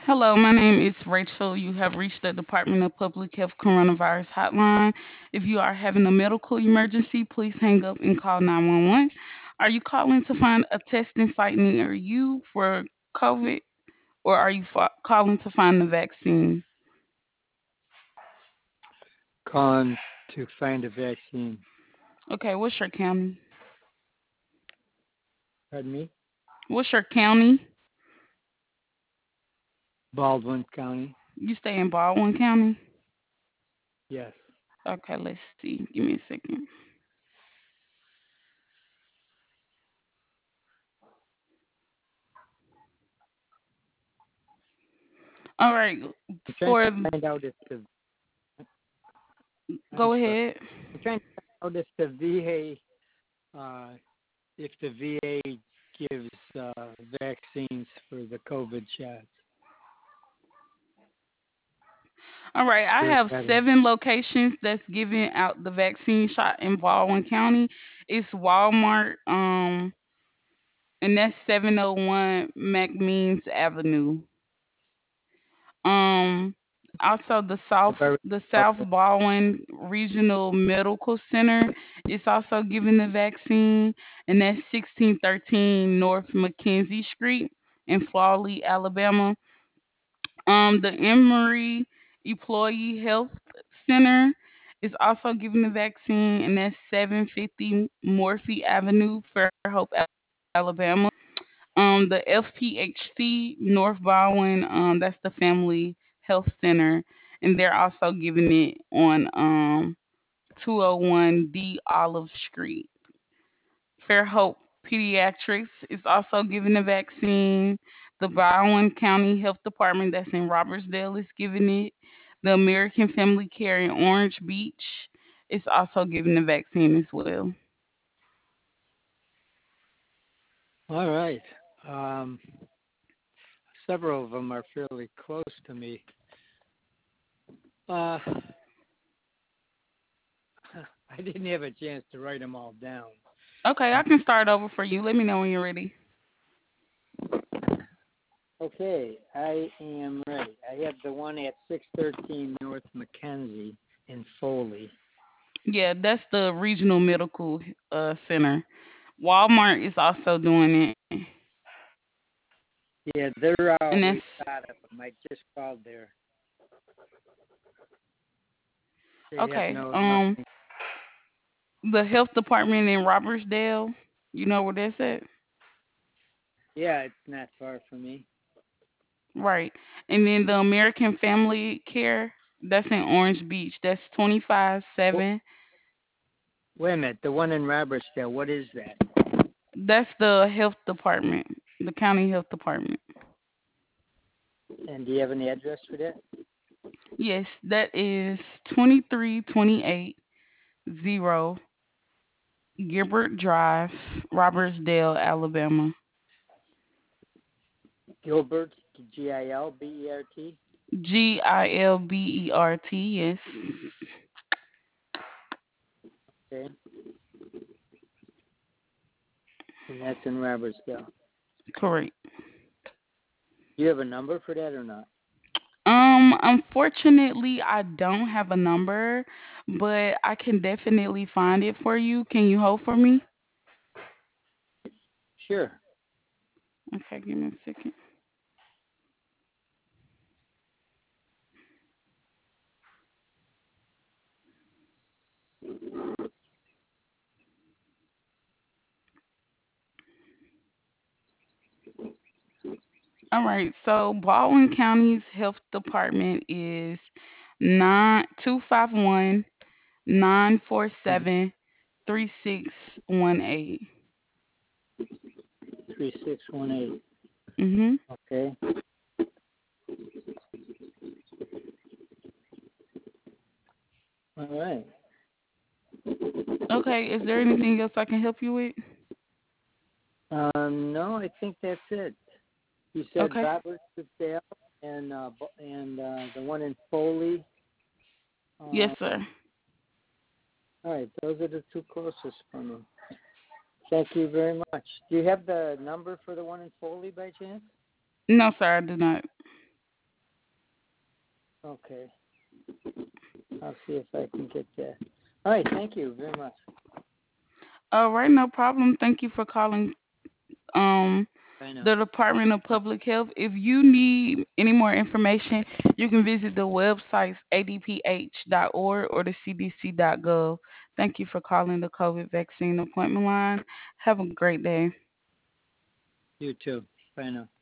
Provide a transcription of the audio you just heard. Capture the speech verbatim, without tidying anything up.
Hello, my name is Rachel. You have reached the Department of Public Health Coronavirus Hotline. If you are having a medical emergency, please hang up and call nine one one. Are you calling to find a testing site near you for COVID, or are you fa- calling to find the vaccine? Calling to find a vaccine. Okay, what's your county? Pardon me? What's your county? Baldwin County. You stay in Baldwin County? Yes. Okay, let's see. Give me a second. All right, I'm trying for to find out if the I'm go sorry. ahead. I'm trying to find out if the V A uh, if the V A gives uh, vaccines for the COVID shots All right, I for have veterans. seven locations that's giving out the vaccine shot in Baldwin County. It's Walmart, um, and that's seven oh one McMeans Avenue. Um, Also the I've South already the called South them. Baldwin Regional Medical Center is also giving the vaccine, and that's sixteen thirteen North Mackenzie Street in Frawley, Alabama. Um, the Emory Employee Health Center is also giving the vaccine, and that's seven fifty Morphy Avenue, Fairhope, Alabama. Um, the F P H C North Baldwin, um, that's the Family Health Center, and they're also giving it on um two oh one D Olive Street. Fairhope Pediatrics is also giving the vaccine. The Baldwin County Health Department, that's in Robertsdale, is giving it. The American Family Care in Orange Beach is also giving the vaccine as well. All right. Um, Several of them are fairly close to me. Uh, I didn't have a chance to write them all down. Okay, I can start over for you. Let me know when you're ready. Okay, I am ready. I have the one at six thirteen North Mackenzie in Foley. Yeah, that's the Regional Medical uh, Center. Walmart is also doing it, Yeah, they're and out. We've that's got them. I just called there. They have okay. no Um, nothing. the health department in Robertsdale, you know where that's at? Yeah, it's not far from me. Right. And then the American Family Care, that's in Orange Beach. That's twenty-five Well, seven. wait a minute, the one in Robertsdale. What is that? That's the health department, the county health department. And do you have an address for that? Yes, that is twenty-three twenty-eight zero Gilbert Drive, Robertsdale, Alabama. Gilbert, G I L B E R T. G I L B E R T, yes. Okay, and that's in Robertsdale. Correct. Do you have a number for that or not? Um, unfortunately, I don't have a number, but I can definitely find it for you. Can you hold for me? Sure. Okay, give me a second. All right, so Baldwin County's health department is nine two five one nine four seven three six one eight. Three six one eight. Mm-hmm. Okay. All right. Okay, is there anything else I can help you with? Um, no, I think that's it. You said Okay. Robertsdale and uh, Bo- and uh, the one in Foley. Yes, Um, sir. all right, those are the two closest for me. Thank you very much. Do you have the number for the one in Foley by chance? No, sir, I do not. Okay. I'll see if I can get that. All right. Thank you very much. All right, no problem. Thank you for calling um I know. the Department of Public Health. If you need any more information, you can visit the websites a d p h dot org or the c d c dot gov. Thank you for calling the COVID vaccine appointment line. Have a great day. You too. Bye now.